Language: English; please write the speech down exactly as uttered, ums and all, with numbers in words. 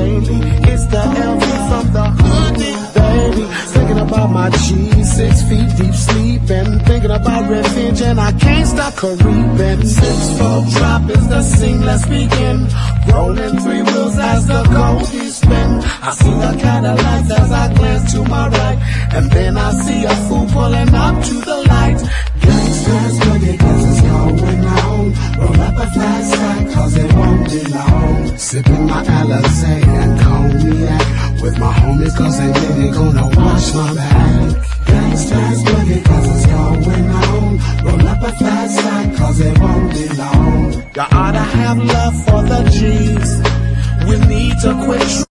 daily. It's the L V from the hoodie, baby. Thinking about my G's, six feet deep sleeping. Thinking about revenge and I can't stop creeping. Six four drop is the scene, let's begin. Rolling three wheels as the Goldie spin. I see the Cadillacs as I glance to my right, and then I see a fool pulling up to the light. Gangsters, boogie, cause it's going on. Roll up a flat stack, cause it won't be long. Sipping my Alizé and cognac with my homies, cause they really gonna watch my back. Gangsters, boogie, cause it's going on. Roll up a flat stack, cause it won't be long. You oughta have love for the G's. We need to quit